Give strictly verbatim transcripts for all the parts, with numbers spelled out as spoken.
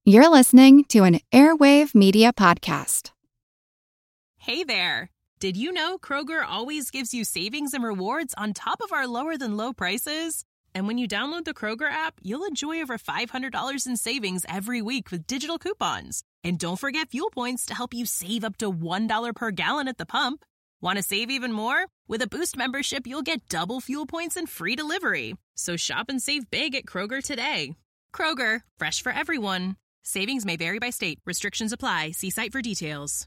You're listening to an Airwave Media Podcast. Hey there. Did you know Kroger always gives you savings and rewards on top of our lower than low prices? And when you download the Kroger app, you'll enjoy over five hundred dollars in savings every week with digital coupons. And don't forget fuel points to help you save up to one dollar per gallon at the pump. Want to save even more? With a Boost membership, you'll get double fuel points and free delivery. So shop and save big at Kroger today. Kroger, fresh for everyone. Savings may vary by state. Restrictions apply. See site for details.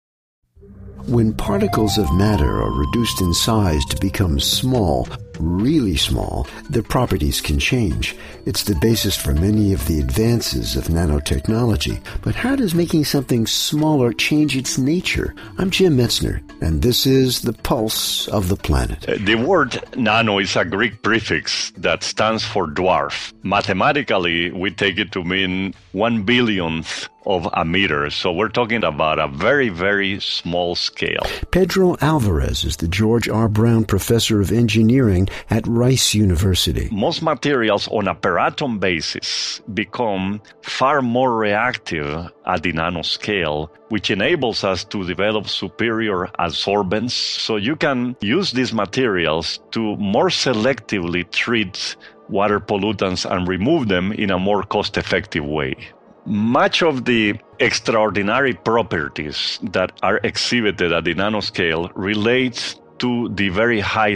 When particles of matter are reduced in size to become small, really small, their properties can change. It's the basis for many of the advances of nanotechnology. But how does making something smaller change its nature? I'm Jim Metzner, and this is The Pulse of the Planet. The word nano is a Greek prefix that stands for dwarf. Mathematically, we take it to mean one billionth of a meter. So we're talking about a very, very small scale. Pedro Alvarez is the George R. Brown Professor of Engineering at Rice University. Most materials on a per atom basis become far more reactive at the nanoscale, which enables us to develop superior adsorbents. So you can use these materials to more selectively treat water pollutants and remove them in a more cost-effective way. Much of the extraordinary properties that are exhibited at the nanoscale relates to the very high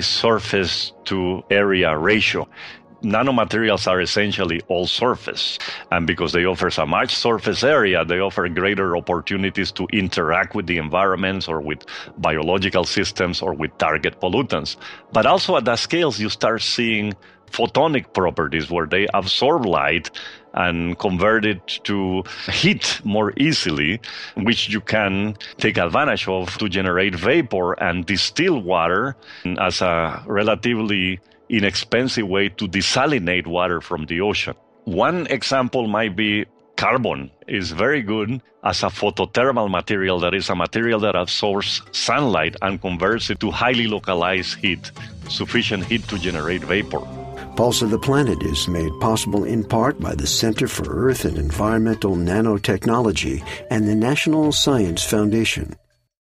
surface-to-area ratio. Nanomaterials are essentially all surface, and because they offer so much surface area, they offer greater opportunities to interact with the environments or with biological systems or with target pollutants. But also at the scales, you start seeing photonic properties where they absorb light and convert it to heat more easily, which you can take advantage of to generate vapor and distill water as a relatively inexpensive way to desalinate water from the ocean. One example might be carbon is very good as a photothermal material, that is a material that absorbs sunlight and converts it to highly localized heat, sufficient heat to generate vapor. Pulse of the Planet is made possible in part by the Center for Earth and Environmental Nanotechnology and the National Science Foundation.